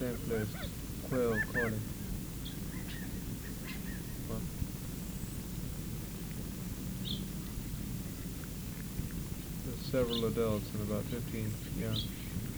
same place. Quail calling. Well, there's several adults and about 15 young.